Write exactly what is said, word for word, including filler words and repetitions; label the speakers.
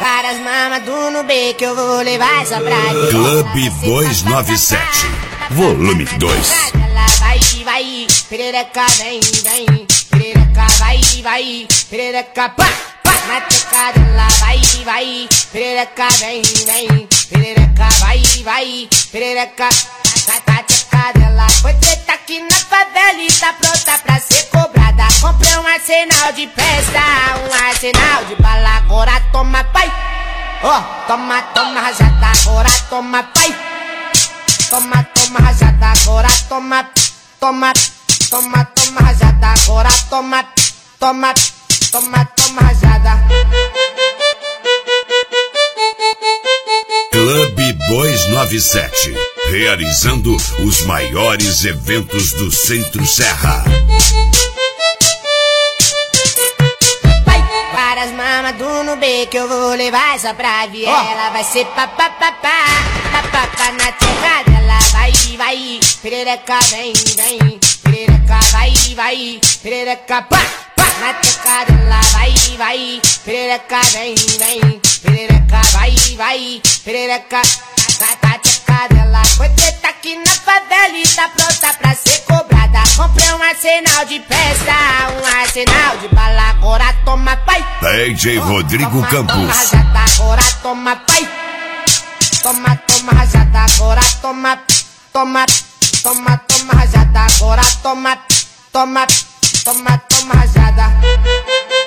Speaker 1: Para as mamas do Nubê que eu vou levar essa praia.
Speaker 2: Clube duzentos e noventa e sete, volume dois.
Speaker 1: Ela vai, vai, perereca vem, vem. Perereca vai, vai, perereca pá, pá. Na tecada ela vai, vai, perereca vem, vem. Perereca vai, vai, perereca. Na tecada ela foi treta aqui na favela e tá pronta pra ser cobrada. Comprei um arsenal de festa, um arsenal de bala. Agora toma pai, ó, oh, toma, toma rajada. Agora toma pai, toma, toma rajada. Agora toma, toma, toma, toma rajada. Agora toma, toma, toma, toma rajada.
Speaker 2: Clube duzentos e noventa e sete, realizando os maiores eventos do Centro-Serra.
Speaker 1: Para as mamas do Nubê que eu vou levar essa pra viela. Vai ser papapá, papapá na tecada. Ela vai, vai, perereca vem, vem. Perereca vai, vai, perereca pá, pá. Na tecada ela vai, vai, perereca vem, vem. Perereca vai, vai, perereca. Na tecada ela foi treta aqui na favela e tá pronta pra ser cobrada. Comprei um arsenal de festa, um arsenal de bala. Agora toma pai,
Speaker 2: D J Rodrigo
Speaker 1: toma,
Speaker 2: Campos.
Speaker 1: toma rajada, agora toma pai. Toma, toma rajada, agora toma, toma, toma, toma rajada. Agora toma, toma, toma, toma rajada.